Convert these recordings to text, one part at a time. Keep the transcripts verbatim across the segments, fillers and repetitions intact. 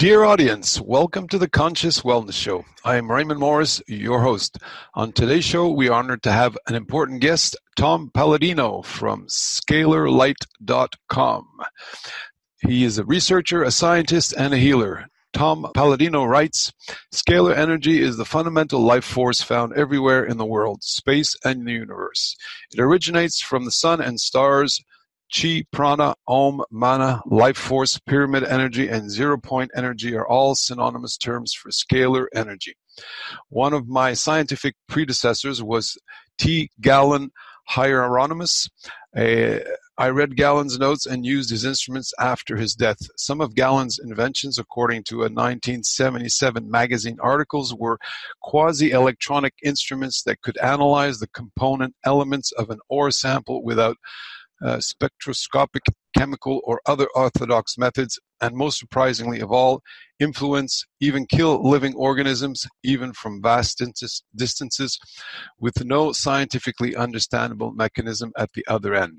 Dear audience, welcome to the Conscious Wellness Show. I am Raymond Morris, your host. On today's show, we are honored to have an important guest, Tom Palladino from scalar light dot com. He is a researcher, a scientist, and a healer. Tom Palladino writes, "Scalar energy is the fundamental life force found everywhere in the world, space, and the universe. It originates from the sun and stars. Chi, prana, om, mana, life force, pyramid energy, and zero-point energy are all synonymous terms for scalar energy. One of my scientific predecessors was T. Galen Hieronymus. Uh, I read Galen's notes and used his instruments after his death. Some of Galen's inventions, according to a nineteen seventy-seven magazine articles, were quasi-electronic instruments that could analyze the component elements of an ore sample without Uh, spectroscopic, chemical, or other orthodox methods, and most surprisingly of all, influence, even kill living organisms, even from vast distances, with no scientifically understandable mechanism at the other end.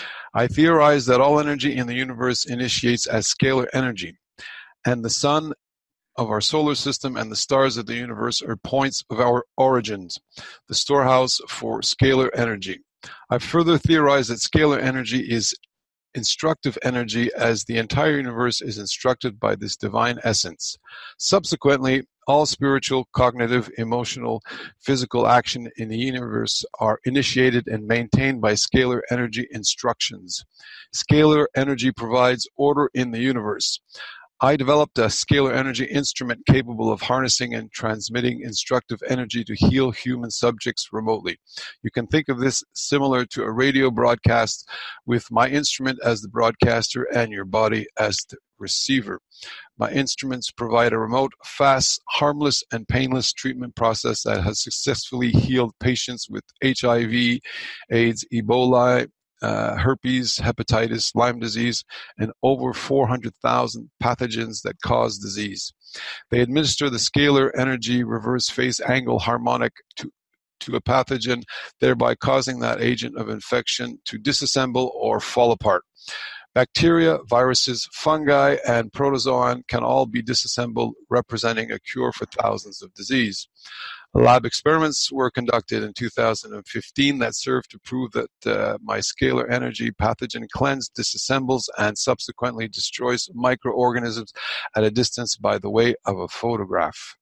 I theorize that all energy in the universe initiates as scalar energy, and the sun of our solar system and the stars of the universe are points of our origins, the storehouse for scalar energy. I further theorize that scalar energy is instructive energy, as the entire universe is instructed by this divine essence. Subsequently, all spiritual, cognitive, emotional, physical action in the universe are initiated and maintained by scalar energy instructions. Scalar energy provides order in the universe. I developed a scalar energy instrument capable of harnessing and transmitting instructive energy to heal human subjects remotely. You can think of this similar to a radio broadcast, with my instrument as the broadcaster and your body as the receiver. My instruments provide a remote, fast, harmless, and painless treatment process that has successfully healed patients with H I V, AIDS, Ebola, Uh, herpes, hepatitis, Lyme disease, and over four hundred thousand pathogens that cause disease. They administer the scalar energy reverse phase angle harmonic to, to a pathogen, thereby causing that agent of infection to disassemble or fall apart. Bacteria, viruses, fungi, and protozoan can all be disassembled, representing a cure for thousands of disease. Lab experiments were conducted in two thousand fifteen that served to prove that uh, my scalar energy pathogen cleanse, disassembles, and subsequently destroys microorganisms at a distance by the way of a photograph.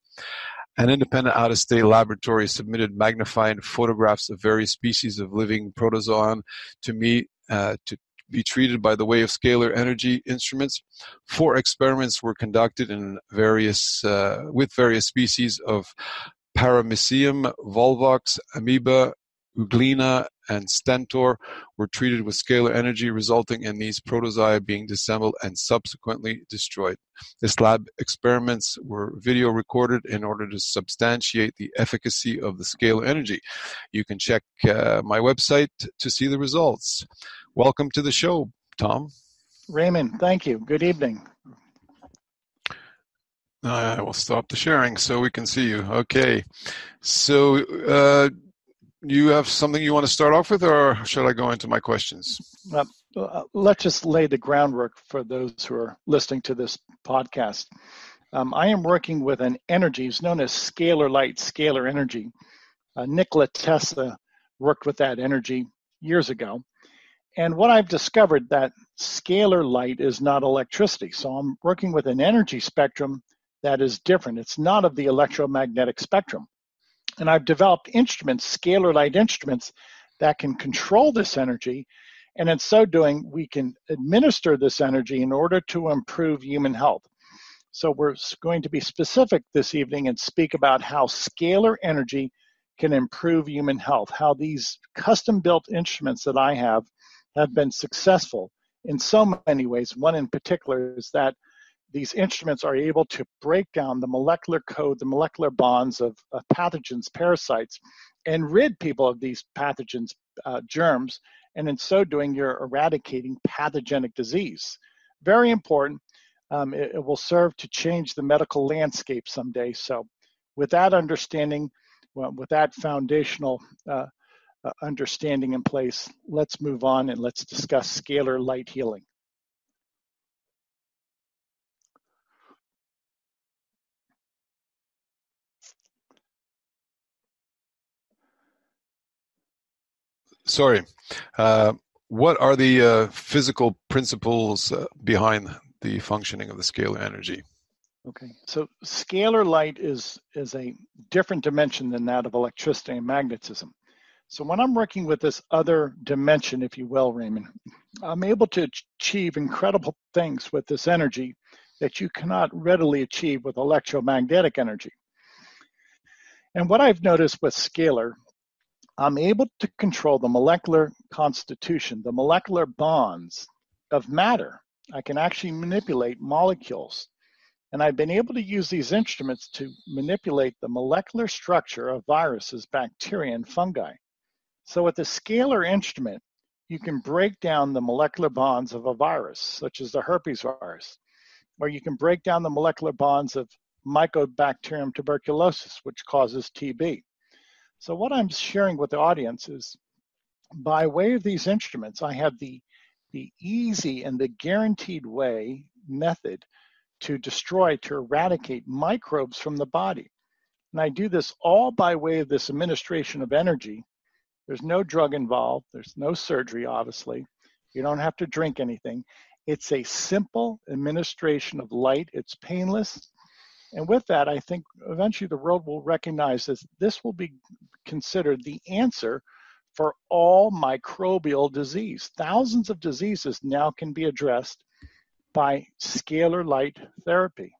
An independent out-of-state laboratory submitted magnified photographs of various species of living protozoan to me uh, to be treated by the way of scalar energy instruments. Four experiments were conducted in various uh, with various species of Paramecium, Volvox, Amoeba, Euglena, and Stentor were treated with scalar energy, resulting in these protozoa being disassembled and subsequently destroyed. This lab experiments were video recorded in order to substantiate the efficacy of the scalar energy. You can check uh, my website to see the results. Welcome to the show, Tom. Raymond, thank you. Good evening. I will stop the sharing so we can see you. Okay. So uh, you have something you want to start off with, or should I go into my questions? Uh, uh, let's just lay the groundwork for those who are listening to this podcast. Um, I am working with an energy, it's known as scalar light, scalar energy. Uh, Nikola Tesla worked with that energy years ago. And what I've discovered that scalar light is not electricity. So I'm working with an energy spectrum that is different. It's not of the electromagnetic spectrum. And I've developed instruments, scalar light instruments, that can control this energy. And in so doing, we can administer this energy in order to improve human health. So we're going to be specific this evening and speak about how scalar energy can improve human health, how these custom-built instruments that I have have been successful in so many ways. One in particular is that these instruments are able to break down the molecular code, the molecular bonds of, of pathogens, parasites, and rid people of these pathogens, uh, germs, and in so doing, you're eradicating pathogenic disease. Very important. Um, it, it will serve to change the medical landscape someday. So with that understanding, well, with that foundational uh, uh, understanding in place, let's move on and let's discuss scalar light healing. sorry. Uh, what are the uh, physical principles uh, behind the functioning of the scalar energy? Okay, so scalar light is, is a different dimension than that of electricity and magnetism. So when I'm working with this other dimension, if you will, Raymond, I'm able to achieve incredible things with this energy that you cannot readily achieve with electromagnetic energy. And what I've noticed with scalar, I'm able to control the molecular constitution, the molecular bonds of matter. I can actually manipulate molecules. And I've been able to use these instruments to manipulate the molecular structure of viruses, bacteria, and fungi. So with the scalar instrument, you can break down the molecular bonds of a virus, such as the herpes virus, or you can break down the molecular bonds of Mycobacterium tuberculosis, which causes T B. So what I'm sharing with the audience is, by way of these instruments, I have the, the easy and the guaranteed way, method, to destroy, to eradicate microbes from the body. And I do this all by way of this administration of energy. There's no drug involved. There's no surgery, obviously. You don't have to drink anything. It's a simple administration of light. It's painless. And with that, I think eventually the world will recognize this. This will be considered the answer for all microbial disease. Thousands of diseases now can be addressed by scalar light therapy.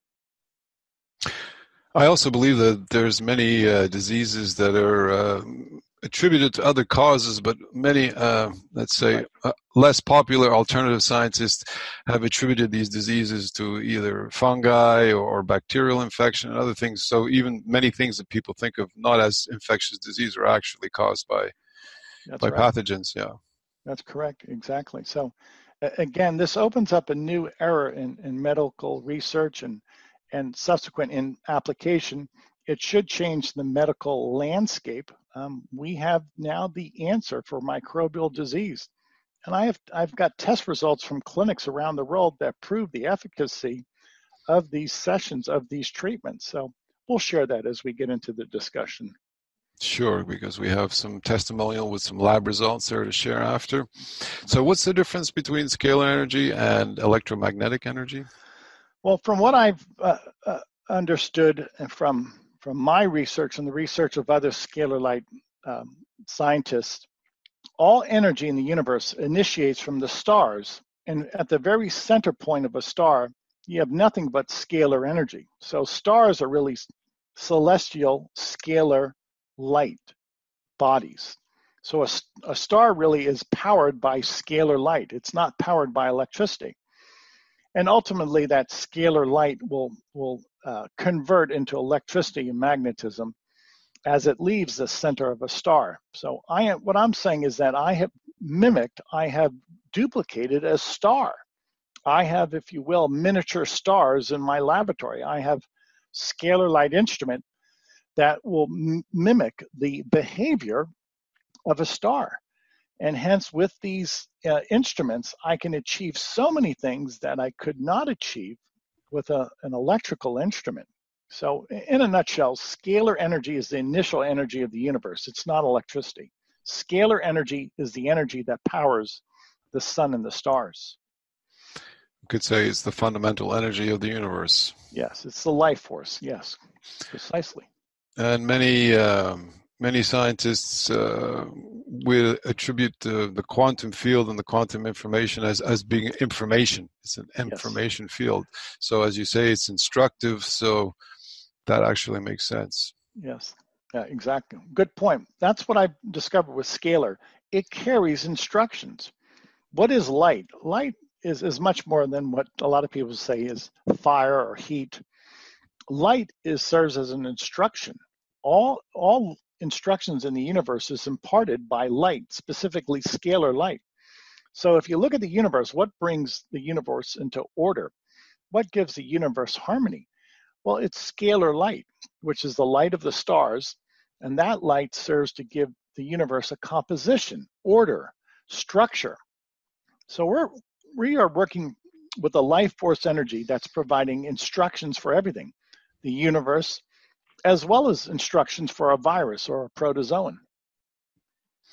I also believe that there's many uh, diseases that are uh, attributed to other causes, but many, uh, let's say, Right. uh, less popular alternative scientists have attributed these diseases to either fungi or bacterial infection and other things. So even many things that people think of not as infectious disease are actually caused by, That's by right. pathogens. Yeah. That's correct. Exactly. So again, this opens up a new era in, in medical research and, and subsequent in application. It should change the medical landscape. Um, we have now the answer for microbial disease. And I have, I've got test results from clinics around the world that prove the efficacy of these sessions, of these treatments. So we'll share that as we get into the discussion. Sure, because we have some testimonial with some lab results there to share after. So what's the difference between scalar energy and electromagnetic energy? Well, from what I've uh, uh, understood from, from my research and the research of other scalar light um, scientists, all energy in the universe initiates from the stars. And at the very center point of a star, you have nothing but scalar energy. So stars are really celestial scalar light bodies. So a, a star really is powered by scalar light. It's not powered by electricity. And ultimately that scalar light will, will uh, convert into electricity and magnetism as it leaves the center of a star. So I am, what I'm saying is that I have mimicked, I have duplicated a star. I have, if you will, miniature stars in my laboratory. I have scalar light instrument that will m- mimic the behavior of a star. And hence, with these uh, instruments, I can achieve so many things that I could not achieve with a, an electrical instrument. So in a nutshell, scalar energy is the initial energy of the universe. It's not electricity. Scalar energy is the energy that powers the sun and the stars. You could say it's the fundamental energy of the universe. Yes, it's the life force. Yes, precisely. And many um, many scientists uh, will attribute the, the quantum field and the quantum information as, as being information. It's an information yes. field. So as you say, it's instructive. So that actually makes sense. Yes, yeah, exactly. Good point. That's what I discovered with scalar. It carries instructions. What is light? Light is, is much more than what a lot of people say is fire or heat. Light is serves as an instruction. All, all instructions in the universe is imparted by light, specifically scalar light. So if you look at the universe, what brings the universe into order? What gives the universe harmony? Well, it's scalar light, which is the light of the stars, and that light serves to give the universe a composition, order, structure. So we're, we are working with a life force energy that's providing instructions for everything, the universe, as well as instructions for a virus or a protozoan.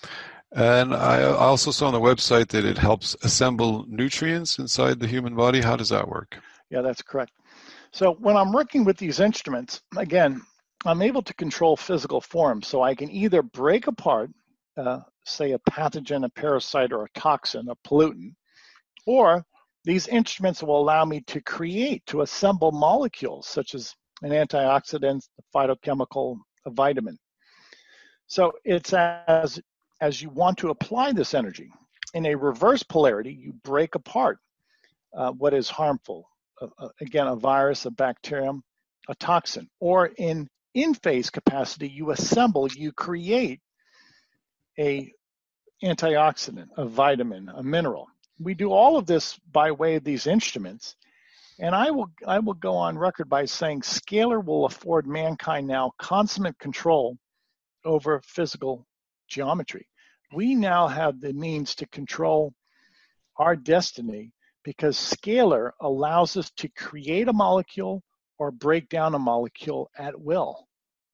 And I also saw on the website that it helps assemble nutrients inside the human body. How does that work? Yeah, that's correct. So when I'm working with these instruments, again, I'm able to control physical forms. So I can either break apart, uh, say, a pathogen, a parasite, or a toxin, a pollutant, or these instruments will allow me to create, to assemble molecules such as an antioxidant, a phytochemical, a vitamin. So it's as, as you want to apply this energy. In a reverse polarity, you break apart uh, what is harmful. Uh, again, a virus, a bacterium, a toxin. Or in in-phase capacity, you assemble, you create a antioxidant, a vitamin, a mineral. We do all of this by way of these instruments. And I will I will go on record by saying Scalar will afford mankind now consummate control over physical geometry. We now have the means to control our destiny because Scalar allows us to create a molecule or break down a molecule at will.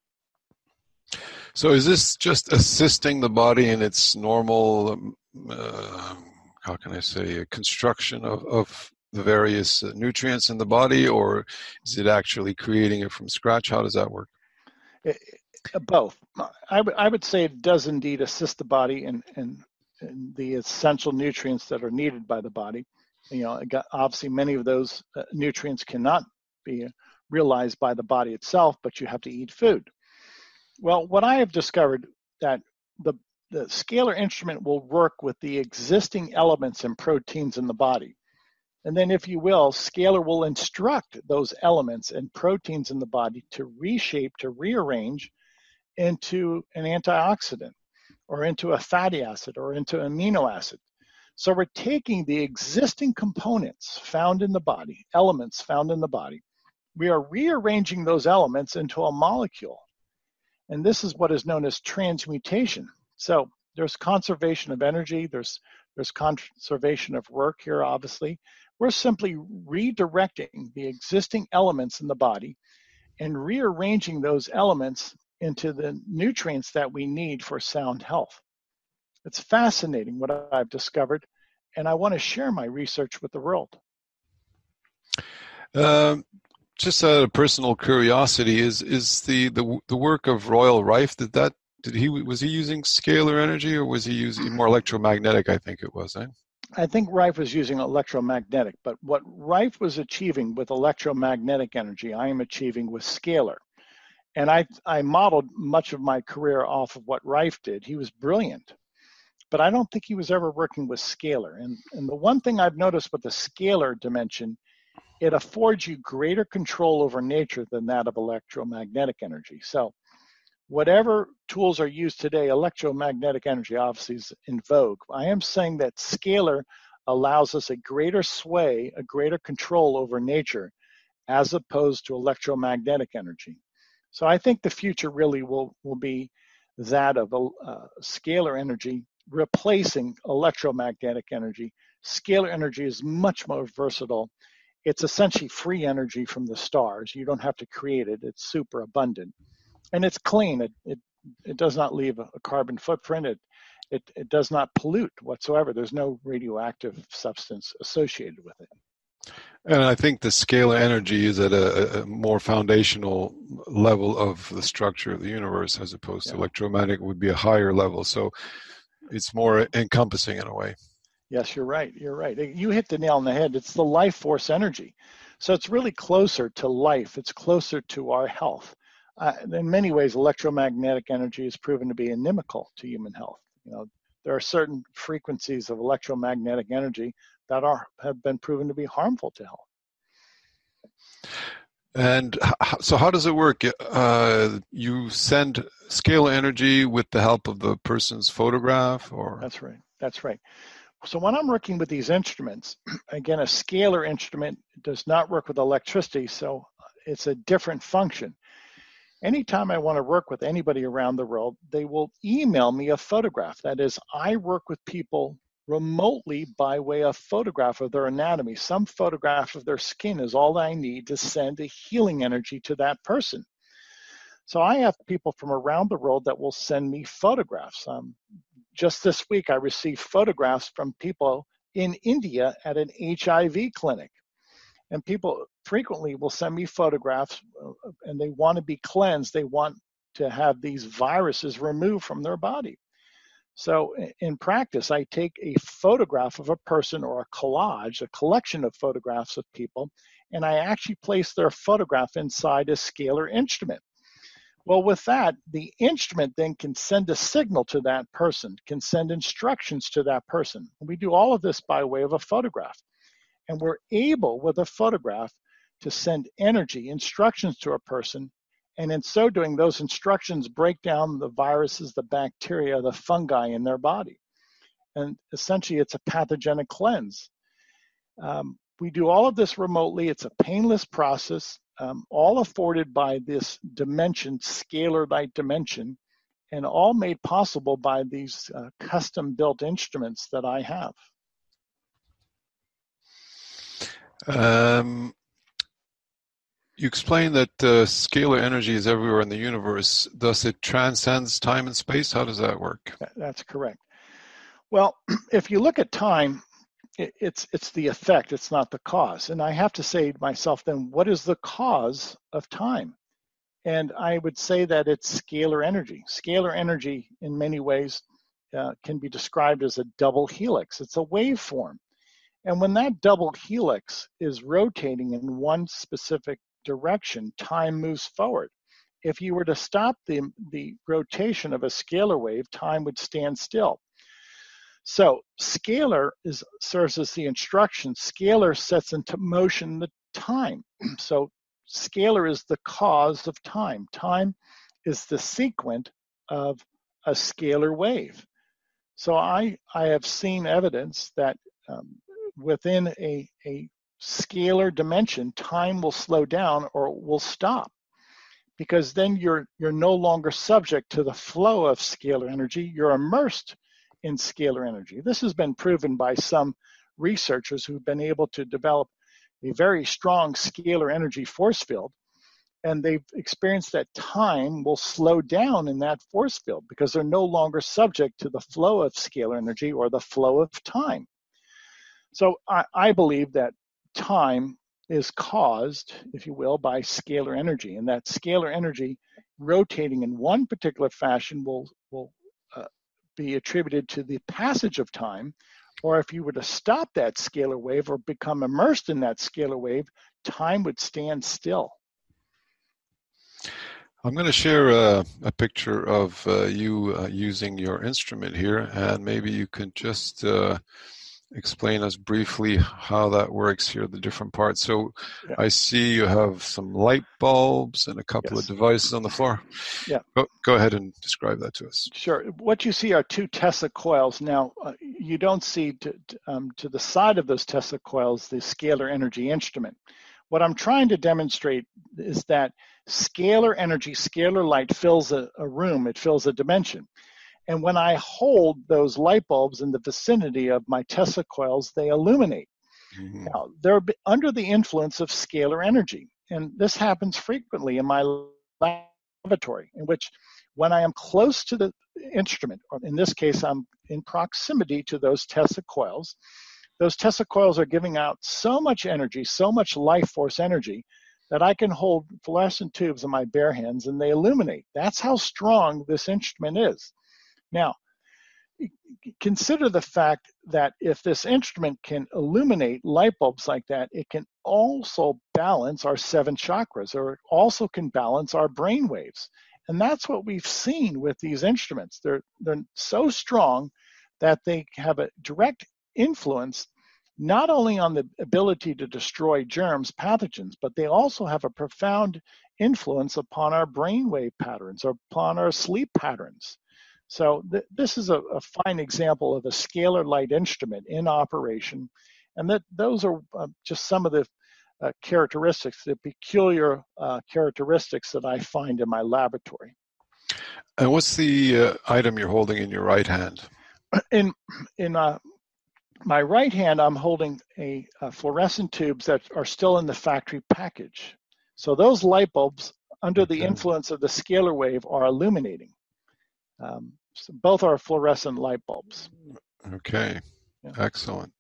So is this just assisting the body in its normal, uh, how can I say, construction of, of the various nutrients in the body, or is it actually creating it from scratch? How does that work? It, both. I, w- I would say it does indeed assist the body in, in, in the essential nutrients that are needed by the body. You know, obviously many of those uh, nutrients cannot be realized by the body itself, but you have to eat food. Well, what I have discovered that the, the Scalar instrument will work with the existing elements and proteins in the body. And then, if you will, Scalar will instruct those elements and proteins in the body to reshape, to rearrange into an antioxidant or into a fatty acid or into amino acid. So we're taking the existing components found in the body, elements found in the body, we are rearranging those elements into a molecule. And this is what is known as transmutation. So there's conservation of energy, there's, there's conservation of work here, obviously. We're simply redirecting the existing elements in the body and rearranging those elements into the nutrients that we need for sound health. It's fascinating what I've discovered, and I want to share my research with the world. Um, just out of personal curiosity, is is the, the the work of Royal Rife, did that did he was he using scalar energy, or was he using more electromagnetic? I think it was. Eh? I think Rife was using electromagnetic, but what Rife was achieving with electromagnetic energy, I am achieving with scalar. And I I modeled much of my career off of what Rife did. He was brilliant, but I don't think he was ever working with scalar. And, and the one thing I've noticed with the scalar dimension, it affords you greater control over nature than that of electromagnetic energy. So whatever tools are used today, electromagnetic energy obviously is in vogue. I am saying that scalar allows us a greater sway, a greater control over nature, as opposed to electromagnetic energy. So I think the future really will, will be that of uh, scalar energy replacing electromagnetic energy. Scalar energy is much more versatile. It's essentially free energy from the stars. You don't have to create it. It's super abundant. And it's clean. It it, it does not leave a, a carbon footprint. It, it it does not pollute whatsoever. There's no radioactive substance associated with it. And I think the scalar energy is at a, a more foundational level of the structure of the universe, as opposed yeah. to electromagnetic would be a higher level. So it's more encompassing in a way. Yes, you're right. You're right. You hit the nail on the head. It's the life force energy. So it's really closer to life. It's closer to our health. Uh, in many ways, electromagnetic energy is proven to be inimical to human health. You know, there are certain frequencies of electromagnetic energy that are have been proven to be harmful to health. And so how does it work? Uh, you send scalar energy with the help of the person's photograph, or? That's right. That's right. So when I'm working with these instruments, again, a scalar instrument does not work with electricity, so it's a different function. Anytime I want to work with anybody around the world, they will email me a photograph. That is, I work with people remotely by way of photograph of their anatomy. Some photograph of their skin is all I need to send a healing energy to that person. So I have people from around the world that will send me photographs. Um, just this week, I received photographs from people in India at an H I V clinic. And people frequently will send me photographs and they want to be cleansed. They want to have these viruses removed from their body. So in practice, I take a photograph of a person or a collage, a collection of photographs of people, and I actually place their photograph inside a scalar instrument. Well, with that, the instrument then can send a signal to that person, can send instructions to that person. We do all of this by way of a photograph. And we're able, with a photograph, to send energy, instructions to a person. And in so doing, those instructions break down the viruses, the bacteria, the fungi in their body. And essentially, it's a pathogenic cleanse. Um, we do all of this remotely. It's a painless process, um, all afforded by this dimension, scalar light dimension, and all made possible by these uh, custom-built instruments that I have. Um, you explained that uh, scalar energy is everywhere in the universe, thus it transcends time and space. How does that work? That's correct. Well, if you look at time, it, it's it's the effect, it's not the cause. And I have to say to myself then, what is the cause of time? And I would say that it's scalar energy. Scalar energy, in many ways, uh, can be described as a double helix. It's a waveform. And when that double helix is rotating in one specific direction, time moves forward. If you were to stop the, the rotation of a scalar wave, time would stand still. So scalar is, serves as the instruction. Scalar sets into motion the time. So scalar is the cause of time. Time is the sequent of a scalar wave. So I, I have seen evidence that um, within a, a scalar dimension, time will slow down or will stop, because then you're you're no longer subject to the flow of scalar energy. You're immersed in scalar energy. This has been proven by some researchers who've been able to develop a very strong scalar energy force field, and they've experienced that time will slow down in that force field because they're no longer subject to the flow of scalar energy or the flow of time. So I, I believe that time is caused, if you will, by scalar energy, and that scalar energy rotating in one particular fashion will, will uh, be attributed to the passage of time, or if you were to stop that scalar wave or become immersed in that scalar wave, time would stand still. I'm going to share a, a picture of uh, you uh, using your instrument here, and maybe you can just uh, explain us briefly how that works here, the different parts. So yeah. I see you have some light bulbs and a couple yes. of devices on the floor. Yeah. Go, go ahead and describe that to us. Sure. What you see are two Tesla coils. Now, uh, you don't see to, um, to the side of those Tesla coils the scalar energy instrument. What I'm trying to demonstrate is that scalar energy, scalar light fills a, a room, it fills a dimension. And when I hold those light bulbs in the vicinity of my Tesla coils, they illuminate. Mm-hmm. Now, they're under the influence of scalar energy. And this happens frequently in my laboratory, in which when I am close to the instrument, or in this case, I'm in proximity to those Tesla coils, those Tesla coils are giving out so much energy, so much life force energy, that I can hold fluorescent tubes in my bare hands and they illuminate. That's how strong this instrument is. Now, consider the fact that if this instrument can illuminate light bulbs like that, it can also balance our seven chakras, or it also can balance our brain waves. And that's what we've seen with these instruments. They're, they're so strong that they have a direct influence not only on the ability to destroy germs, pathogens, but they also have a profound influence upon our brainwave patterns or upon our sleep patterns. So th- this is a, a fine example of a scalar light instrument in operation, and that those are uh, just some of the uh, characteristics, the peculiar uh, characteristics that I find in my laboratory. And what's the uh, item you're holding in your right hand? In in uh, my right hand, I'm holding a, a fluorescent tubes that are still in the factory package. So those light bulbs, under the influence of the scalar wave, are illuminating. Um, So both are fluorescent light bulbs. Okay, Yeah. excellent.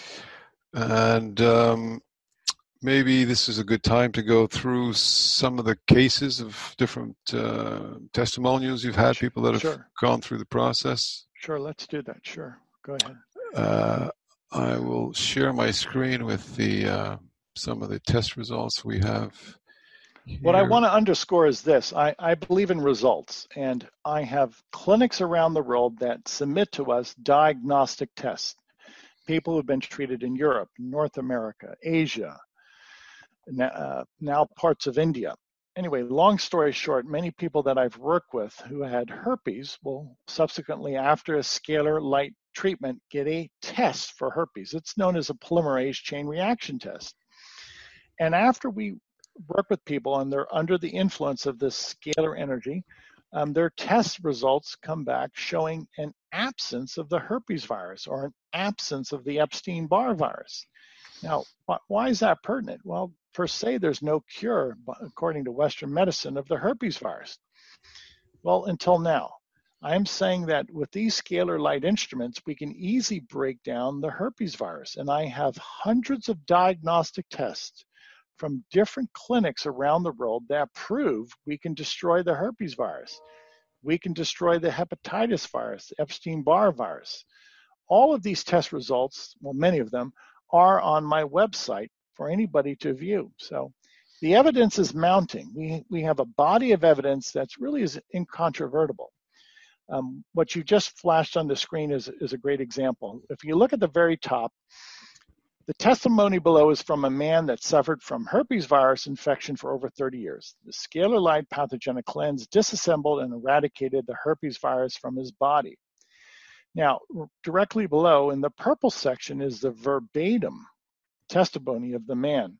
And um, maybe this is a good time to go through some of the cases of different uh, testimonials you've had, people that have Sure. gone through the process. Sure, let's do that. Sure, go ahead. Uh, I will share my screen with the uh, some of the test results we have here. What I want to underscore is this. I, I believe in results, and I have clinics around the world that submit to us diagnostic tests. People who've been treated in Europe, North America, Asia, uh, now parts of India. Anyway, long story short, many people that I've worked with who had herpes will subsequently, after a scalar light treatment, get a test for herpes. It's known as a polymerase chain reaction test. And after we work with people and they're under the influence of this scalar energy, um, their test results come back showing an absence of the herpes virus or an absence of the Epstein-Barr virus. Now, why is that pertinent? Well, per se, there's no cure, according to Western medicine, of the herpes virus. Well, until now. I am saying that with these scalar light instruments, we can easily break down the herpes virus. And I have hundreds of diagnostic tests from different clinics around the world that prove we can destroy the herpes virus. We can destroy the hepatitis virus, the Epstein-Barr virus. All of these test results, well, many of them, are on my website for anybody to view. So the evidence is mounting. We, we have a body of evidence that's really is incontrovertible. Um, what you just flashed on the screen is, is a great example. If you look at the very top, the testimony below is from a man that suffered from herpes virus infection for over thirty years. The scalar light pathogenic cleanse disassembled and eradicated the herpes virus from his body. Now, directly below in the purple section is the verbatim testimony of the man.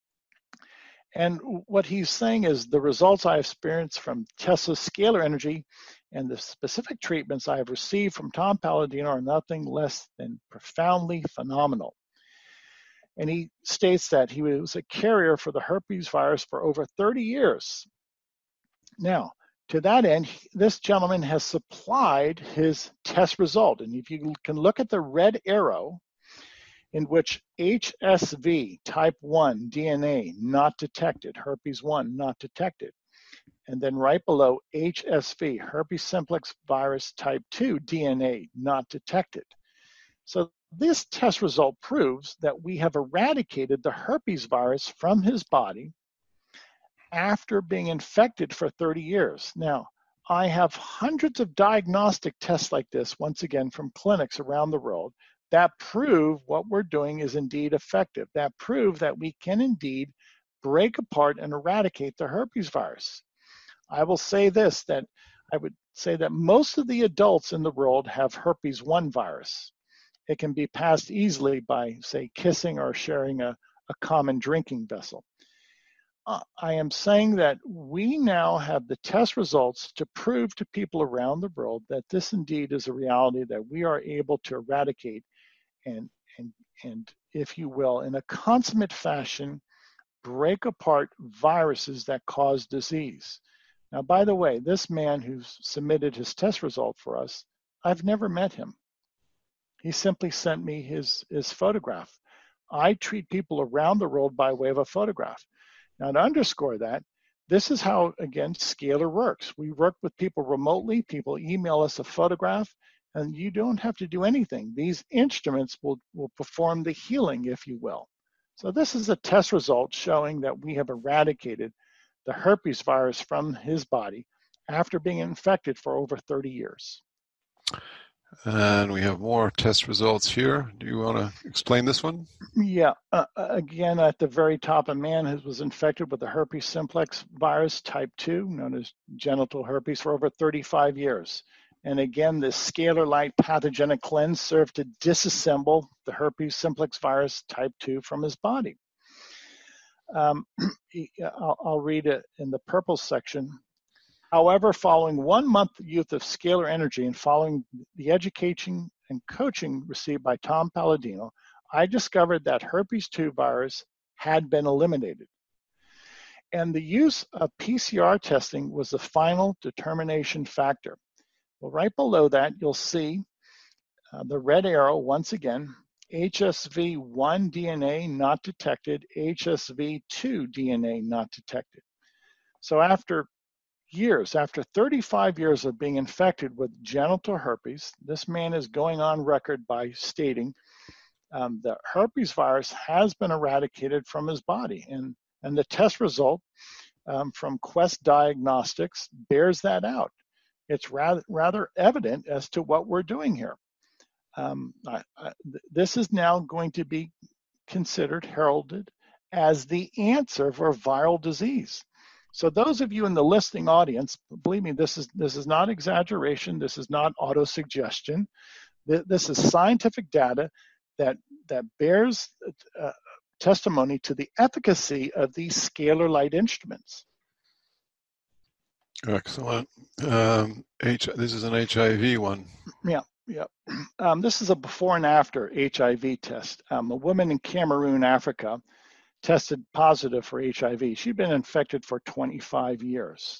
And what he's saying is the results I experienced from Tesla's scalar energy and the specific treatments I have received from Tom Paladino are nothing less than profoundly phenomenal. And he states that he was a carrier for the herpes virus for over thirty years. Now, to that end, this gentleman has supplied his test result. And if you can look at the red arrow in which H S V type one D N A not detected, herpes one not detected, and then right below H S V, herpes simplex virus type two D N A not detected. So this test result proves that we have eradicated the herpes virus from his body after being infected for thirty years. Now, I have hundreds of diagnostic tests like this, once again, from clinics around the world that prove what we're doing is indeed effective, that prove that we can indeed break apart and eradicate the herpes virus. I will say this, that I would say that most of the adults in the world have herpes one virus. It can be passed easily by, say, kissing or sharing a, a common drinking vessel. Uh, I am saying that we now have the test results to prove to people around the world that this indeed is a reality that we are able to eradicate and, and, and if you will, in a consummate fashion, break apart viruses that cause disease. Now, by the way, this man who's submitted his test result for us, I've never met him. He simply sent me his, his photograph. I treat people around the world by way of a photograph. Now, to underscore that, this is how, again, Scalar works. We work with people remotely. People email us a photograph, and you don't have to do anything. These instruments will, will perform the healing, if you will. So this is a test result showing that we have eradicated the herpes virus from his body after being infected for over thirty years. And we have more test results here. Do you want to explain this one? Yeah. Uh, again, at the very top, a man who was infected with the herpes simplex virus type two, known as genital herpes, for over thirty-five years. And again, this scalar light pathogenic cleanse served to disassemble the herpes simplex virus type two from his body. Um, I'll, I'll read it in the purple section. However, following one month use of scalar energy and following the education and coaching received by Tom Paladino, I discovered that herpes two virus had been eliminated. And the use of P C R testing was the final determination factor. Well, right below that, you'll see uh, the red arrow once again, H S V one D N A not detected, H S V two D N A not detected. So after years, after thirty-five years of being infected with genital herpes, this man is going on record by stating um, the herpes virus has been eradicated from his body. And, and the test result um, from Quest Diagnostics bears that out. It's rather, rather evident as to what we're doing here. Um, I, I, this is now going to be considered, heralded, as the answer for viral disease. So those of you in the listening audience, believe me, this is this is not exaggeration. This is not auto-suggestion. This is scientific data that that bears uh, testimony to the efficacy of these scalar light instruments. Excellent. Um, H, this is an H I V one. Yeah, yeah. Um, this is a before and after H I V test. Um, a woman in Cameroon, Africa, tested positive for H I V. She'd been infected for twenty-five years.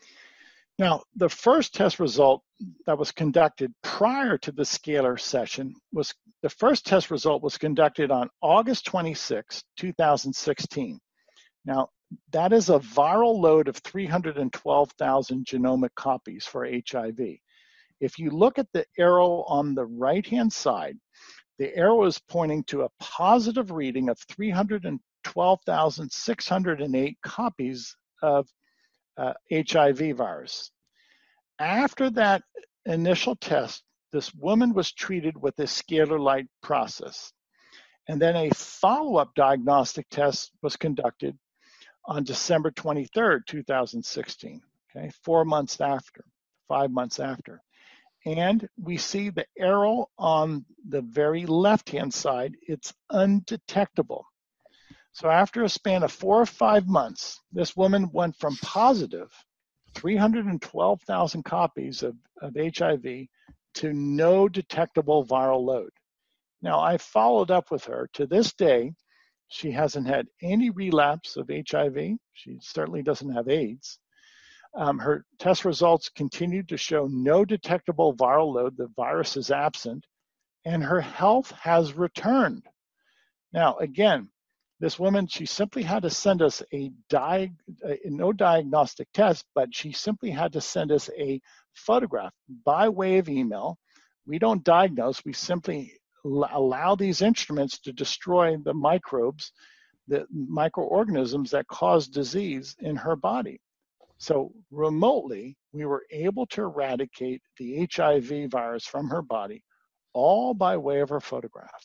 Now, the first test result that was conducted prior to the scalar session was, the first test result was conducted on August twenty-sixth, two thousand sixteen. Now, that is a viral load of three hundred twelve thousand genomic copies for H I V. If you look at the arrow on the right-hand side, the arrow is pointing to a positive reading of three hundred twelve thousand six hundred eight copies of uh, H I V virus. After that initial test, this woman was treated with a scalar light process. And then a follow-up diagnostic test was conducted on December twenty-third, two thousand sixteen, okay, four months after, five months after. And we see the arrow on the very left-hand side, it's undetectable. So after a span of four or five months, this woman went from positive, three hundred twelve thousand copies of, of H I V, to no detectable viral load. Now, I followed up with her. To this day, she hasn't had any relapse of H I V. She certainly doesn't have AIDS. Um, her test results continued to show no detectable viral load. The virus is absent, and her health has returned. Now, again, this woman, she simply had to send us a, di- a no diagnostic test, but she simply had to send us a photograph by way of email. We don't diagnose, we simply allow these instruments to destroy the microbes, the microorganisms that cause disease in her body. So remotely, we were able to eradicate the H I V virus from her body, all by way of her photograph.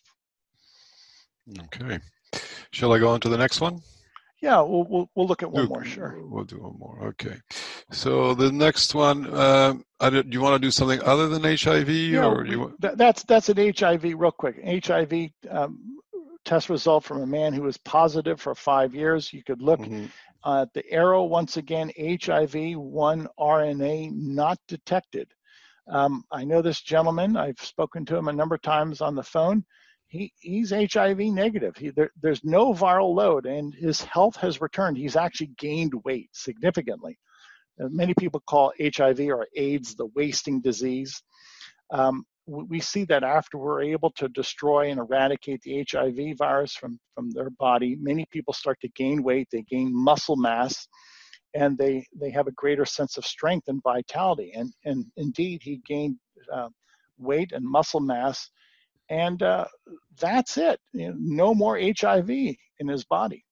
Okay. Shall I go on to the next one? Yeah, we'll we'll, we'll look at one do, more, sure. We'll do one more, okay. So the next one, um, I do you want to do something other than H I V? Yeah, or you want... that, that's, that's an H I V, real quick. H I V um, test result from a man who was positive for five years. You could look mm-hmm. uh, at the arrow once again, H I V one R N A not detected. Um, I know this gentleman, I've spoken to him a number of times on the phone. He, he's H I V negative. He, there, there's no viral load, and his health has returned. He's actually gained weight significantly. Uh, many people call H I V or AIDS the wasting disease. Um, we, we see that after we're able to destroy and eradicate the H I V virus from, from their body, many people start to gain weight, they gain muscle mass, and they, they have a greater sense of strength and vitality. And, and indeed, he gained uh, weight and muscle mass. And uh, that's it. You know, no more H I V in his body.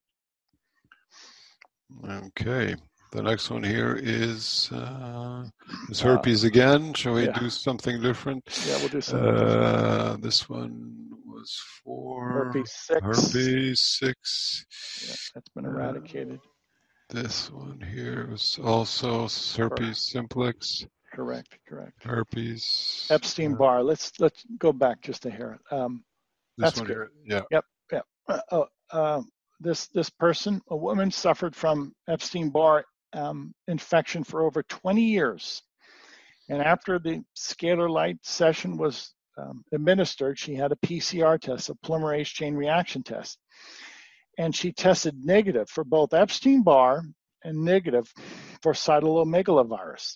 Okay. The next one here is, uh, is herpes uh, again. Shall we yeah. do something different? Yeah, we'll do something uh, different. This one was for herpes six. Herpes six. Yeah, that's been eradicated. Uh, this one here was also herpes simplex. Correct, correct. Herpes. Epstein-Barr. Let's let's go back just a hair. Um, this that's one good. here. Yeah. Yep. Yep. Uh, uh, uh, this this person, a woman, suffered from Epstein-Barr um, infection for over twenty years, and after the scalar light session was um, administered, she had a P C R test, a polymerase chain reaction test, and she tested negative for both Epstein-Barr and negative for cytomegalovirus.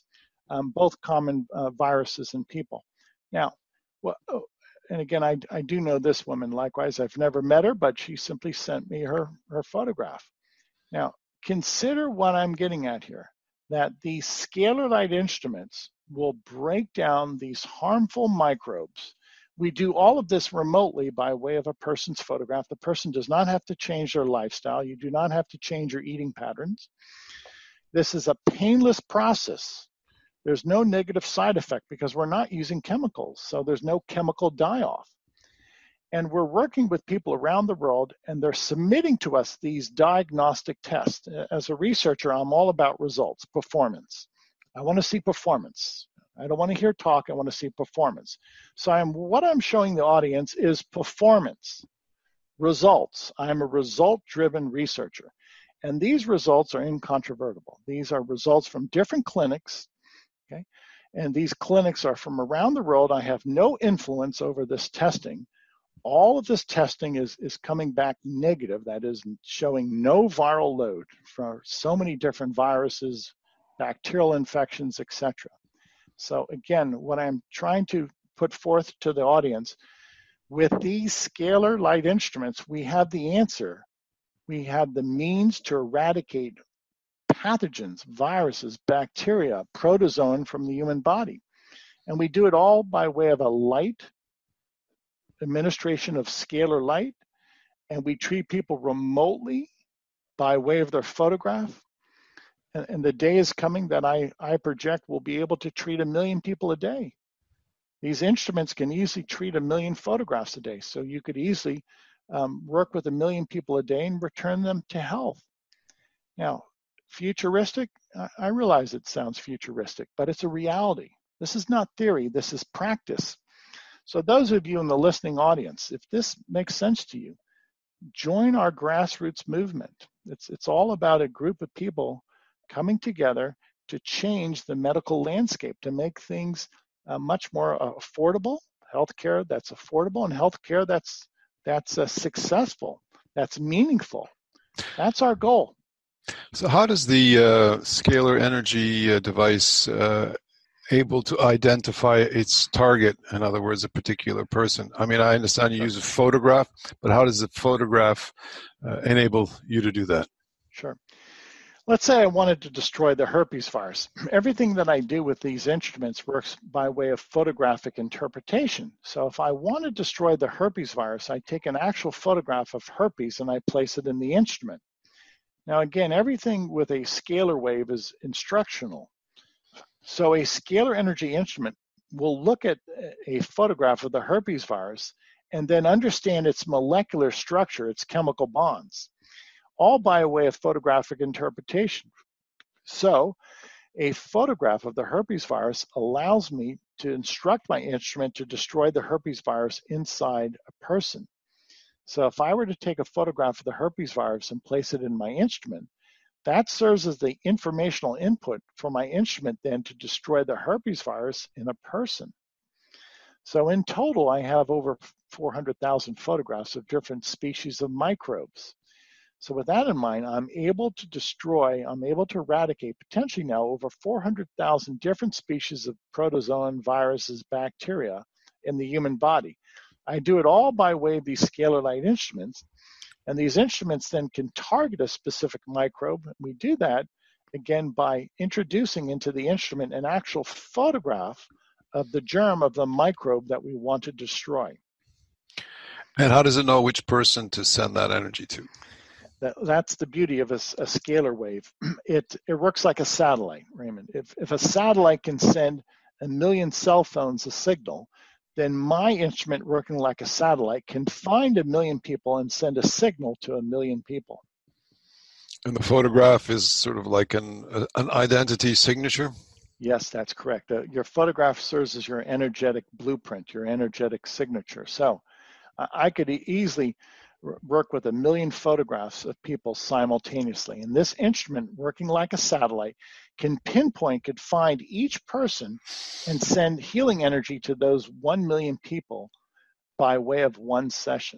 um, both common uh, viruses in people. Now, well, oh, and again, I, I do know this woman. Likewise, I've never met her, but she simply sent me her, her photograph. Now, consider what I'm getting at here, that these scalar light instruments will break down these harmful microbes. We do all of this remotely by way of a person's photograph. The person does not have to change their lifestyle. You do not have to change your eating patterns. This is a painless process. There's no negative side effect because we're not using chemicals, so there's no chemical die-off. And we're working with people around the world, and they're submitting to us these diagnostic tests. As a researcher, I'm all about results, performance. I want to see performance. I don't want to hear talk, I want to see performance. So I'm, what I'm showing the audience is performance, results. I'm a result-driven researcher. And these results are incontrovertible. These are results from different clinics, okay? And these clinics are from around the world. I have no influence over this testing. All of this testing is, is coming back negative, that is showing no viral load for so many different viruses, bacterial infections, et cetera. So again, what I'm trying to put forth to the audience, with these scalar light instruments, we have the answer. We have the means to eradicate pathogens, viruses, bacteria, protozoan from the human body. And we do it all by way of a light administration of scalar light, and we treat people remotely by way of their photograph. And, and the day is coming that I, I project will be able to treat a million people a day. These instruments can easily treat a million photographs a day. So you could easily um, work with a million people a day and return them to health. Now, futuristic, I, I realize it sounds futuristic, but it's a reality. This is not theory, this is practice. So those of you in the listening audience, if this makes sense to you, join our grassroots movement. It's, it's all about a group of people coming together to change the medical landscape, to make things uh, much more uh, affordable, healthcare that's affordable, and healthcare that's, that's uh, successful, that's meaningful. That's our goal. So how does the uh, scalar energy uh, device uh, able to identify its target, in other words, a particular person? I mean, I understand you use a photograph, but how does the photograph uh, enable you to do that? Sure. Let's say I wanted to destroy the herpes virus. Everything that I do with these instruments works by way of photographic interpretation. So if I want to destroy the herpes virus, I take an actual photograph of herpes and I place it in the instrument. Now again, everything with a scalar wave is instructional. So a scalar energy instrument will look at a photograph of the herpes virus and then understand its molecular structure, its chemical bonds, all by way of photographic interpretation. So a photograph of the herpes virus allows me to instruct my instrument to destroy the herpes virus inside a person. So if I were to take a photograph of the herpes virus and place it in my instrument, that serves as the informational input for my instrument then to destroy the herpes virus in a person. So in total, I have over four hundred thousand photographs of different species of microbes. So with that in mind, I'm able to destroy, I'm able to eradicate potentially now over four hundred thousand different species of protozoan, viruses, bacteria in the human body. I do it all by way of these scalar light instruments. And these instruments then can target a specific microbe. We do that, again, by introducing into the instrument an actual photograph of the germ of the microbe that we want to destroy. And how does it know which person to send that energy to? That, that's the beauty of a, a scalar wave. It, it works like a satellite, Raymond. If, if a satellite can send a million cell phones a signal, then my instrument working like a satellite can find a million people and send a signal to a million people. And the photograph is sort of like an, an identity signature? Yes, that's correct. Uh, your photograph serves as your energetic blueprint, your energetic signature. So uh, I could e- easily r- work with a million photographs of people simultaneously. And this instrument, working like a satellite, can pinpoint, could find each person and send healing energy to those one million people by way of one session.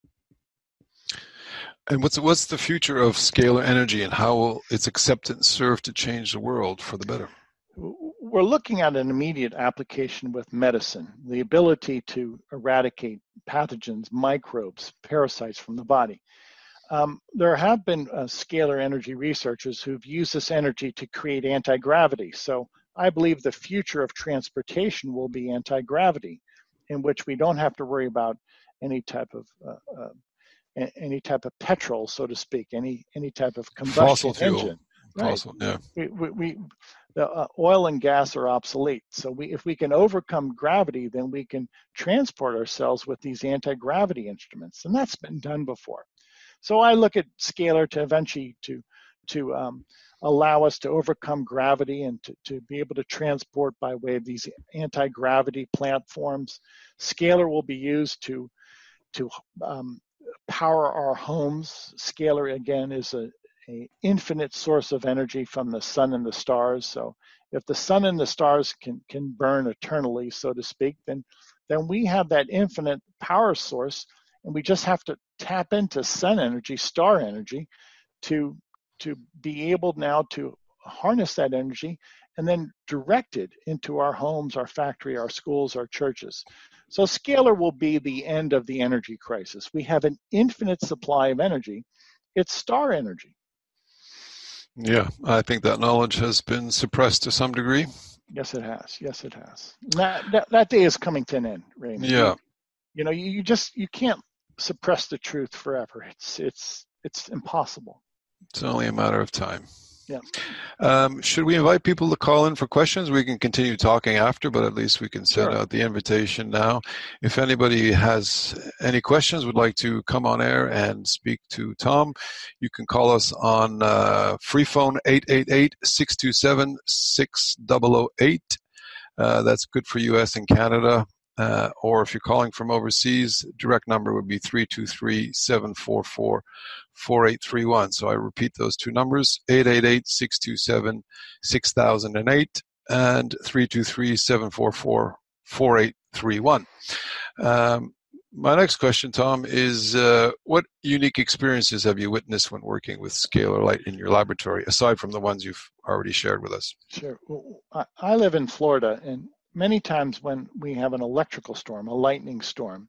And what's what's the future of scalar energy, and how will its acceptance serve to change the world for the better? we're looking at an immediate application with medicine, the ability to eradicate pathogens, microbes, parasites from the body. Um, there have been uh, scalar energy researchers who've used this energy to create anti-gravity. So I believe the future of transportation will be anti-gravity, in which we don't have to worry about any type of uh, uh, any type of petrol, so to speak, any any type of combustion Fossil fuel. engine. Right. Fossil, yeah. We, we, we the uh, oil and gas are obsolete. So we, if we can overcome gravity, then we can transport ourselves with these anti-gravity instruments, and that's been done before. So I look at scalar to eventually to to um, allow us to overcome gravity and to, to be able to transport by way of these anti-gravity platforms. Scalar will be used to to um, power our homes. Scalar again is a, a infinite source of energy from the sun and the stars. So if the sun and the stars can can burn eternally, so to speak, then then we have that infinite power source. And we just have to tap into sun energy, star energy, to, to be able now to harness that energy and then direct it into our homes, our factory, our schools, our churches. So scalar will be the end of the energy crisis. We have an infinite supply of energy. It's star energy. Yeah, I think that knowledge has been suppressed to some degree. Yes, it has. Yes, it has. That, that, that day is coming to an end, Raymond. Yeah. You know, you, you just, you can't suppress the truth forever. It's it's it's impossible. It's only a matter of time. Yeah. Um, should we invite people to call in for questions? We can continue talking after, but at least we can send Sure. out the invitation now. If anybody has any questions, would like to come on air and speak to Tom, you can call us on uh, free phone eight eight eight, six two seven, six zero zero eight. Uh, that's good for U S and Canada. Uh, or if you're calling from overseas, direct number would be three two three, seven four four, four eight three one. So I repeat those two numbers, eight eight eight, six two seven, six thousand eight and three two three, seven four four, four eight three one. Um, my next question, Tom, is uh, what unique experiences have you witnessed when working with scalar light in your laboratory, aside from the ones you've already shared with us? Sure. Well, I, I live in Florida, and many times when we have an electrical storm, a lightning storm,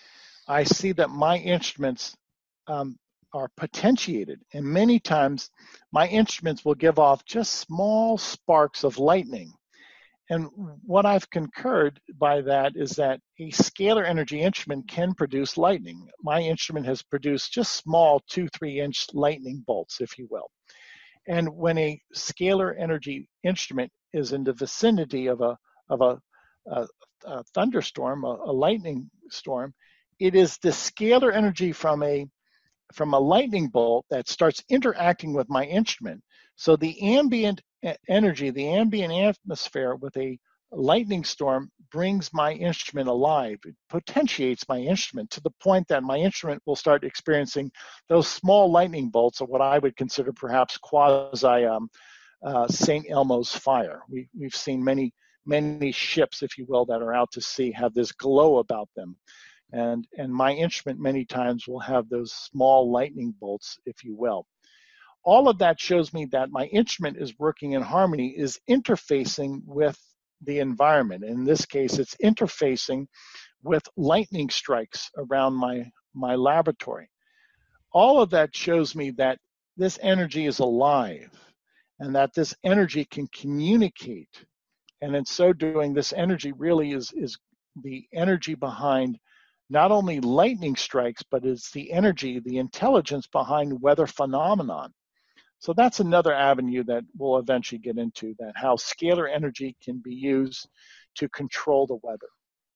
I see that my instruments um, are potentiated. And many times my instruments will give off just small sparks of lightning. And what I've concurred by that is that a scalar energy instrument can produce lightning. My instrument has produced just small two, three inch lightning bolts, if you will. And when a scalar energy instrument is in the vicinity of a of a, a, a thunderstorm, a, a lightning storm, it is the scalar energy from a from a lightning bolt that starts interacting with my instrument. So the ambient energy, the ambient atmosphere with a lightning storm brings my instrument alive. It potentiates my instrument to the point that my instrument will start experiencing those small lightning bolts of what I would consider perhaps quasi um, uh, Saint Elmo's fire. We, we've seen many many ships, if you will, that are out to sea have this glow about them. And, and my instrument many times will have those small lightning bolts, if you will. All of that shows me that my instrument is working in harmony, is interfacing with the environment. In this case, it's interfacing with lightning strikes around my, my laboratory. All of that shows me that this energy is alive and that this energy can communicate. And in so doing, this energy really is, is the energy behind not only lightning strikes, but it's the energy, the intelligence behind weather phenomenon. So that's another avenue that we'll eventually get into, that how scalar energy can be used to control the weather.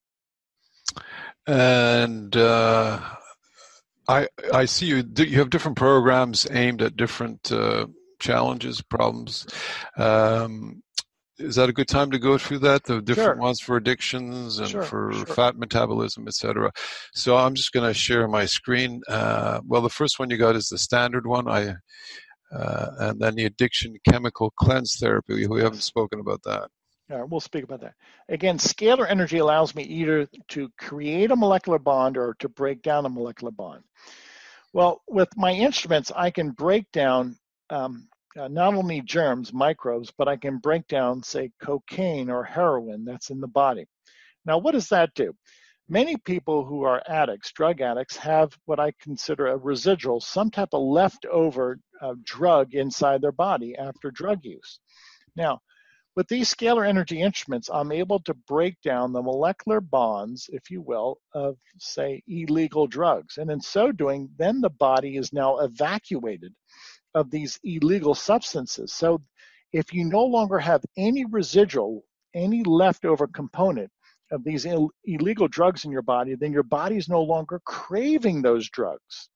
And uh, I I see you you have different programs aimed at different uh, challenges, problems. Um, Is that a good time to go through that? The different Sure. ones for addictions and Sure, for sure. fat metabolism, et cetera. So I'm just going to share my screen. Uh, well, the first one you got is the standard one. I uh, and then the addiction chemical cleanse therapy. We haven't spoken about that. All right, we'll speak about that. Again, scalar energy allows me either to create a molecular bond or to break down a molecular bond. Well, with my instruments, I can break down um, uh, not only germs, microbes, but I can break down, say, cocaine or heroin that's in the body. Now, what does that do? Many people who are addicts, drug addicts, have what I consider a residual, some type of leftover uh, drug inside their body after drug use. Now, with these scalar energy instruments, I'm able to break down the molecular bonds, if you will, of, say, illegal drugs. And in so doing, then the body is now evacuated of these illegal substances. So if you no longer have any residual, any leftover component of these Ill- illegal drugs in your body, then your body is no longer craving those drugs.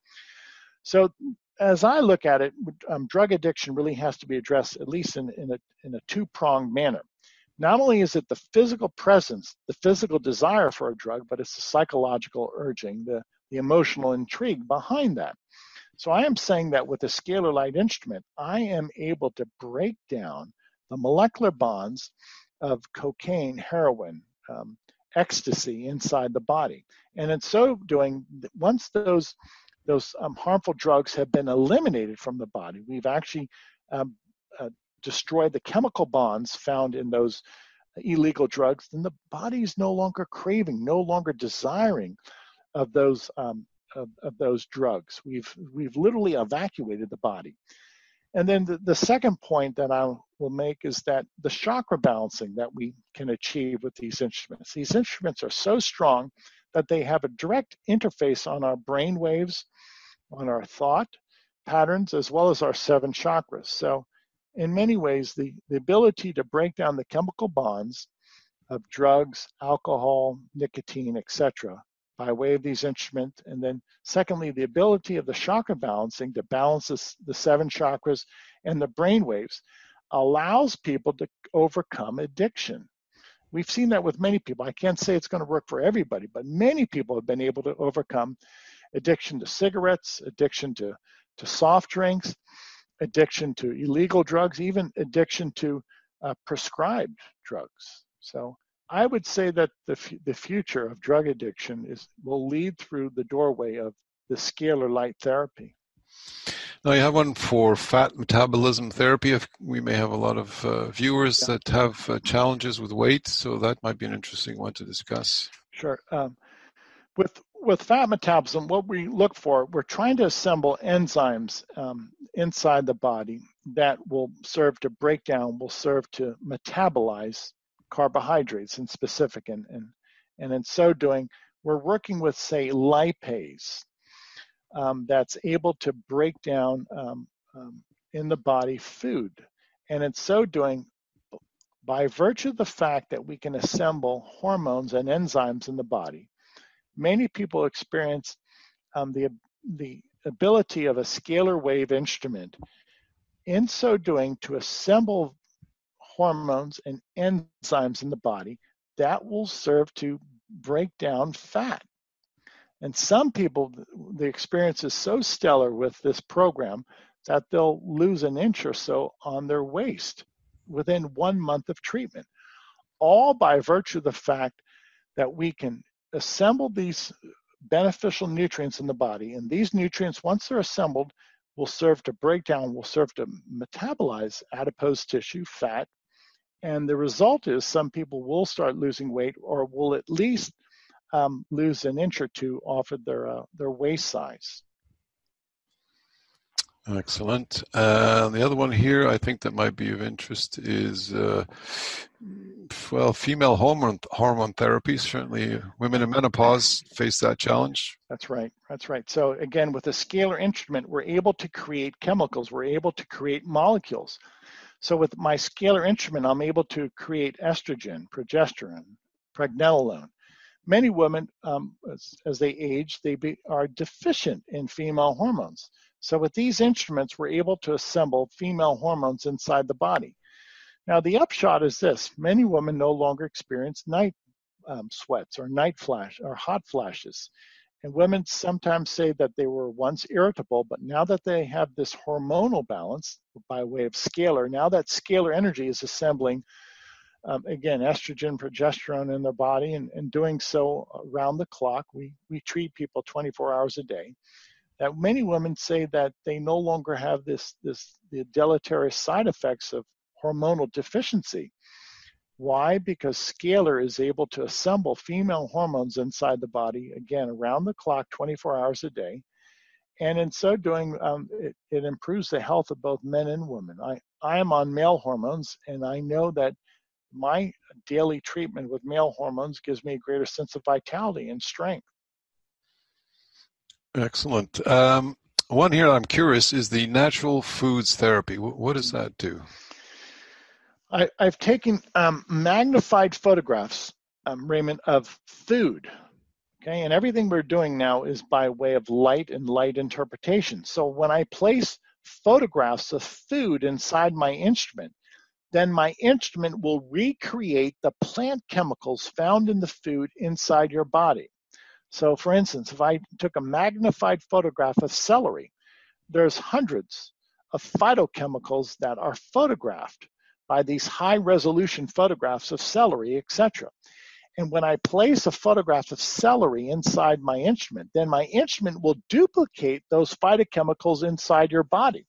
So as I look at it, um, drug addiction really has to be addressed at least in, in a, in a two-pronged manner. Not only is it the physical presence, the physical desire for a drug, but it's the psychological urging, the, the emotional intrigue behind that. So I am saying that with a scalar light instrument, I am able to break down the molecular bonds of cocaine, heroin, um, ecstasy inside the body. And in so doing, once those those um, harmful drugs have been eliminated from the body, we've actually um, uh, destroyed the chemical bonds found in those illegal drugs, then the body is no longer craving, no longer desiring of those um, of, of those drugs. We've we've literally evacuated the body. And then the, the second point that I will make is that the chakra balancing that we can achieve with these instruments. These instruments are so strong that they have a direct interface on our brain waves, on our thought patterns, as well as our seven chakras. So in many ways, the, the ability to break down the chemical bonds of drugs, alcohol, nicotine, et cetera, by way of these instruments. And then secondly, the ability of the chakra balancing to balance this, the seven chakras and the brain waves allows people to overcome addiction. We've seen that with many people. I can't say it's going to work for everybody, but many people have been able to overcome addiction to cigarettes, addiction to, to soft drinks, addiction to illegal drugs, even addiction to uh, prescribed drugs. So I would say that the f- the future of drug addiction is will lead through the doorway of the scalar light therapy. Now, you have one for fat metabolism therapy. If we may have a lot of uh, viewers yeah. that have uh, challenges with weight, so that might be an interesting one to discuss. Sure. Um, with with fat metabolism, what we look for, we're trying to assemble enzymes um, inside the body that will serve to break down, will serve to metabolize carbohydrates in specific. And, and, and in so doing, we're working with, say, lipase. Um, that's able to break down um, um, in the body food. And in so doing, by virtue of the fact that we can assemble hormones and enzymes in the body, many people experience um, the, the ability of a scalar wave instrument, in so doing, to assemble hormones and enzymes in the body that will serve to break down fat. And some people, the experience is so stellar with this program that they'll lose an inch or so on their waist within one month of treatment, all by virtue of the fact that we can assemble these beneficial nutrients in the body. And these nutrients, once they're assembled, will serve to break down, will serve to metabolize adipose tissue, fat. And the result is some people will start losing weight, or will at least Um, lose an inch or two off of their uh, their waist size. Excellent. Uh, the other one here I think that might be of interest is, uh, well, female hormone hormone therapy. Certainly women in menopause face that challenge. That's right. That's right. So again, with a scalar instrument, we're able to create chemicals. We're able to create molecules. So with my scalar instrument, I'm able to create estrogen, progesterone, pregnenolone. Many women, um, as, as they age, they be, are deficient in female hormones. So with these instruments, we're able to assemble female hormones inside the body. Now, the upshot is this. Many women no longer experience night um, sweats or night flash or hot flashes. And women sometimes say that they were once irritable, but now that they have this hormonal balance by way of scalar, now that scalar energy is assembling Um, again, estrogen, progesterone in their body, and, and doing so around the clock. We, we treat people twenty-four hours a day. that many women say that they no longer have this, this the deleterious side effects of hormonal deficiency. Why? Because Scalar is able to assemble female hormones inside the body, again, around the clock, twenty-four hours a day. And in so doing, um, it, it improves the health of both men and women. I, I am on male hormones, and I know that my daily treatment with male hormones gives me a greater sense of vitality and strength. Excellent. Um, one here I'm curious is the natural foods therapy. What, what does that do? I, I've taken um, magnified photographs, um, Raymond, of food, okay? And everything we're doing now is by way of light and light interpretation. So when I place photographs of food inside my instrument, then my instrument will recreate the plant chemicals found in the food inside your body. So for instance, if I took a magnified photograph of celery, there's hundreds of phytochemicals that are photographed by these high-resolution photographs of celery, et cetera. And when I place a photograph of celery inside my instrument, then my instrument will duplicate those phytochemicals inside your body.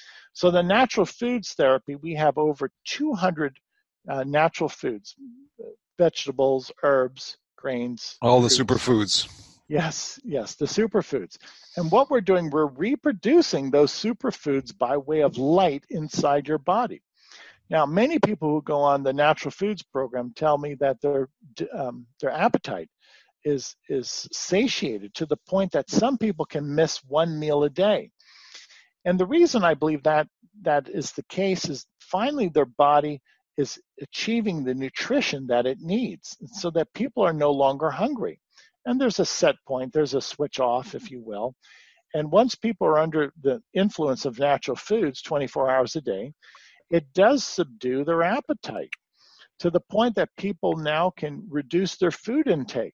So the natural foods therapy, we have over two hundred uh, natural foods, vegetables, herbs, grains. All the fruits. superfoods. Yes, yes, the superfoods. And what we're doing, we're reproducing those superfoods by way of light inside your body. Now, many people who go on the natural foods program tell me that their um, their appetite is is satiated to the point that some people can miss one meal a day. And the reason I believe that that is the case is finally their body is achieving the nutrition that it needs so that people are no longer hungry. And there's a set point, there's a switch off, if you will. And once people are under the influence of natural foods twenty-four hours a day, it does subdue their appetite to the point that people now can reduce their food intake.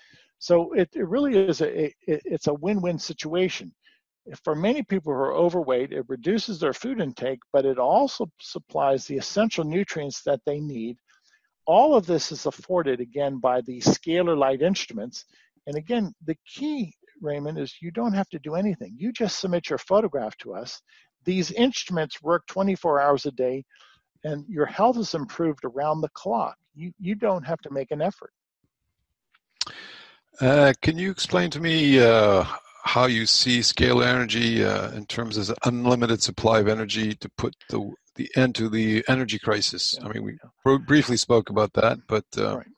So it, it really is a, it, it's a win-win situation. For many people who are overweight, it reduces their food intake, but it also supplies the essential nutrients that they need. All of this is afforded, again, by the Scalar Light instruments. And again, the key, Raymond, is you don't have to do anything. You just submit your photograph to us. These instruments work twenty-four hours a day, and your health is improved around the clock. You, you don't have to make an effort. Uh, can you explain to me uh, how you see Scalar Energy uh, in terms of unlimited supply of energy to put the the end to the energy crisis? Yeah. I mean, we br- briefly spoke about that, but uh, right.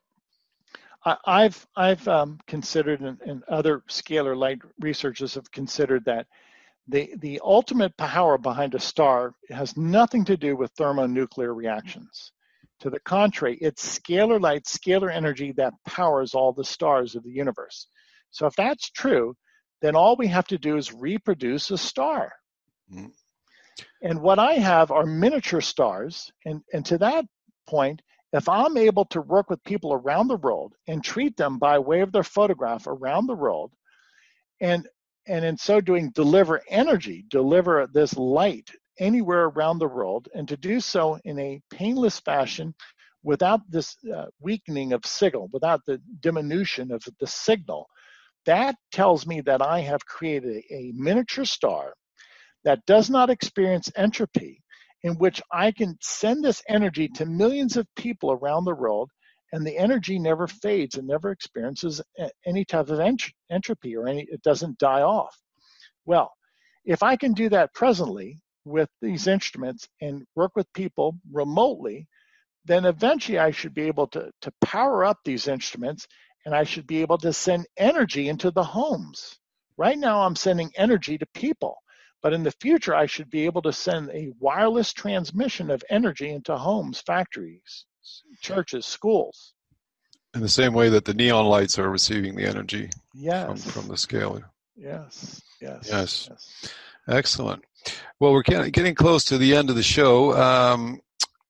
I, I've I've um, considered, and, and other Scalar Light researchers have considered that the the ultimate power behind a star has nothing to do with thermonuclear reactions. To the contrary, it's scalar light, scalar energy that powers all the stars of the universe. So if that's true, then all we have to do is reproduce a star. Mm. And what I have are miniature stars. And, and to that point, if I'm able to work with people around the world and treat them by way of their photograph around the world, and, and in so doing, deliver energy, deliver this light anywhere around the world, and to do so in a painless fashion without this uh, weakening of signal, without the diminution of the signal, that tells me that I have created a, a miniature star that does not experience entropy, in which I can send this energy to millions of people around the world, and the energy never fades and never experiences any type of ent- entropy or any, it doesn't die off. Well, if I can do that presently with these instruments and work with people remotely, then eventually I should be able to, to power up these instruments, and I should be able to send energy into the homes. Right now I'm sending energy to people, but in the future I should be able to send a wireless transmission of energy into homes, factories, churches, schools. In the same way that the neon lights are receiving the energy yes. from, from the scalar. Yes, yes, yes. yes. Excellent. Well, we're getting close to the end of the show. Um,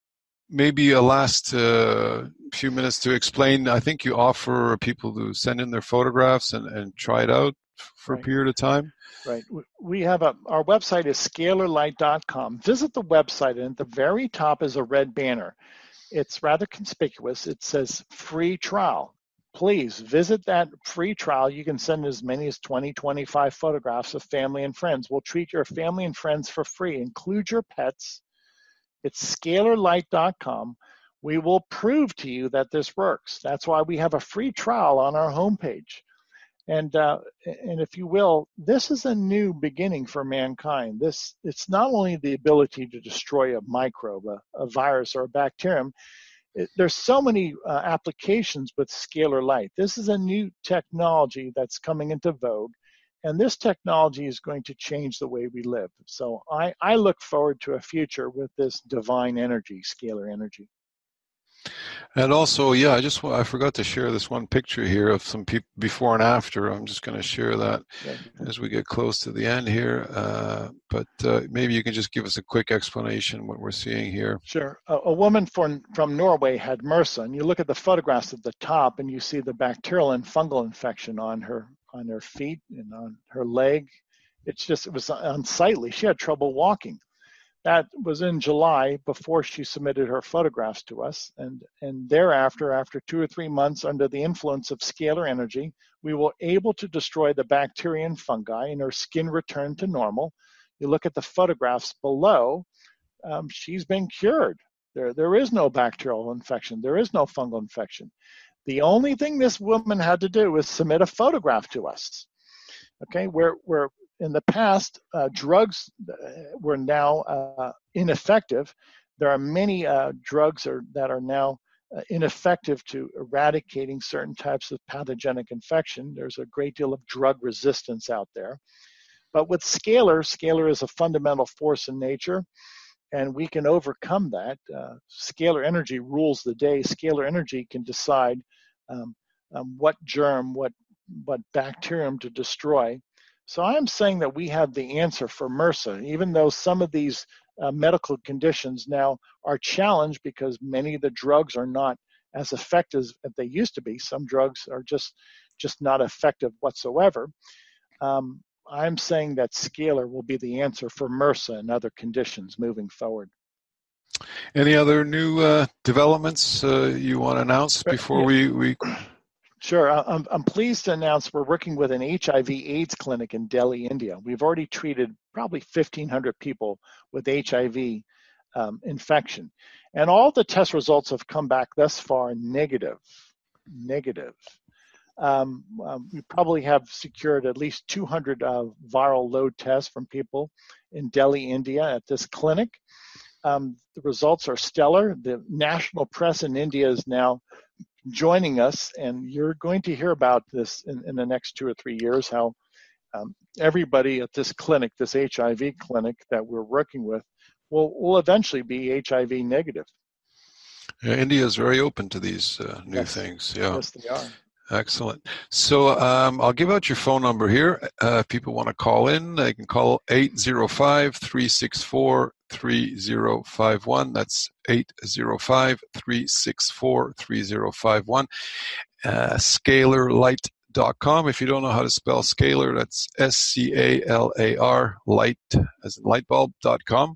maybe a last uh, few minutes to explain. I think you offer people to send in their photographs and, and try it out for right. a period of time. Right. We have a, our website is scalar light dot com. Visit the website, and at the very top is a red banner. It's rather conspicuous. It says free trial. please visit that free trial. You can send as many as twenty, twenty-five photographs of family and friends. We'll treat your family and friends for free. Include your pets. It's scalar light dot com. We will prove to you that this works. That's why we have a free trial on our homepage. And uh, and if you will, this is a new beginning for mankind. This it's not only the ability to destroy a microbe, a, a virus, or a bacterium. It, there's so many uh, applications with scalar light. This is a new technology that's coming into vogue, and this technology is going to change the way we live. So I, I look forward to a future with this divine energy, scalar energy. And also, yeah, I just I forgot to share this one picture here of some people before and after. I'm just going to share that as we get close to the end here. Uh, but uh, maybe you can just give us a quick explanation what we're seeing here. Sure. A, a woman from, from Norway had MRSA, and you look at the photographs at the top, and you see the bacterial and fungal infection on her on her feet and on her leg. It's just it was unsightly. She had trouble walking. That was in July before she submitted her photographs to us. And, and thereafter, after two or three months under the influence of scalar energy, we were able to destroy the bacteria and fungi, and her skin returned to normal. You look at the photographs below, um, she's been cured. There, there is no bacterial infection. There is no fungal infection. The only thing this woman had to do was submit a photograph to us. Okay, where, where in the past, uh, drugs were now uh, ineffective. There are many uh, drugs are, that are now uh, ineffective to eradicating certain types of pathogenic infection. There's a great deal of drug resistance out there. But with scalar, scalar is a fundamental force in nature, and we can overcome that. Uh, scalar energy rules the day. Scalar energy can decide um, um, what germ, what, what bacterium to destroy. So I'm saying that we have the answer for MRSA, even though some of these uh, medical conditions now are challenged because many of the drugs are not as effective as they used to be. Some drugs are just, just not effective whatsoever. Um, I'm saying that scalar will be the answer for MRSA and other conditions moving forward. Any other new uh, developments uh, you want to announce before we... we... Sure. I'm, I'm pleased to announce we're working with an H I V AIDS clinic in Delhi, India. We've already treated probably fifteen hundred people with H I V um, infection. And all the test results have come back thus far negative. Negative. Um, um, we probably have secured at least two hundred uh, viral load tests from people in Delhi, India at this clinic. Um, the results are stellar. The national press in India is now joining us, and you're going to hear about this in, in the next two or three years, how um, everybody at this clinic, this H I V clinic that we're working with, will, will eventually be H I V negative. Yeah, India is very open to these uh, new yes. things. Yeah. Yes, they are. Excellent. So um, I'll give out your phone number here. Uh, if people want to call in, they can call eight zero five, three six four, three zero five one. That's eight zero five, three six four, three zero five one. Uh, scalar light dot com. If you don't know how to spell scalar, that's S C A L A R, light, as in lightbulb dot com.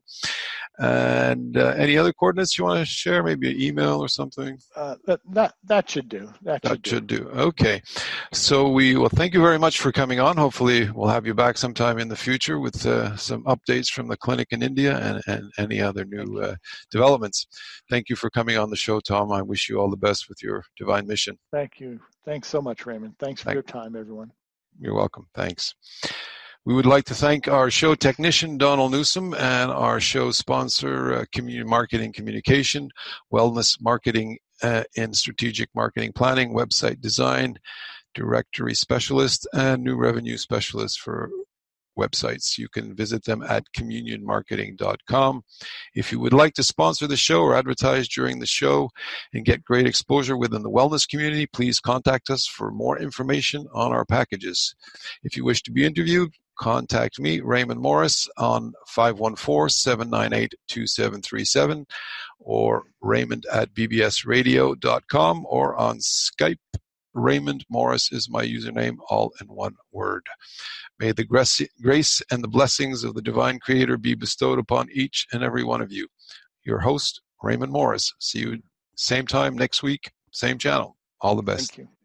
And uh, any other coordinates you want to share? Maybe an email or something? Uh, that, that that should do. That, that should, should do. do. Okay. So we well, thank you very much for coming on. Hopefully we'll have you back sometime in the future with uh, some updates from the clinic in India and, and any other new uh, developments. Thank you for coming on the show, Tom. I wish you all the best with your divine mission. Thank you. Thanks so much, Raymond. Thanks for thank your time, everyone. You're welcome. Thanks. We would like to thank our show technician, Donald Newsom, and our show sponsor, uh, Community Marketing Communication, Wellness Marketing uh, and Strategic Marketing Planning, Website Design, Directory Specialist, and New Revenue Specialist for websites. You can visit them at communion marketing dot com. If you would like to sponsor the show or advertise during the show and get great exposure within the wellness community, please contact us for more information on our packages. If you wish to be interviewed, contact me, Raymond Morris, on five one four, seven nine eight, two seven three seven or raymond at b b s radio dot com or on Skype. Raymond Morris is my username, all in one word. May the grace and the blessings of the divine creator be bestowed upon each and every one of you. Your host, Raymond Morris. See you same time next week, same channel. All the best. Thank you.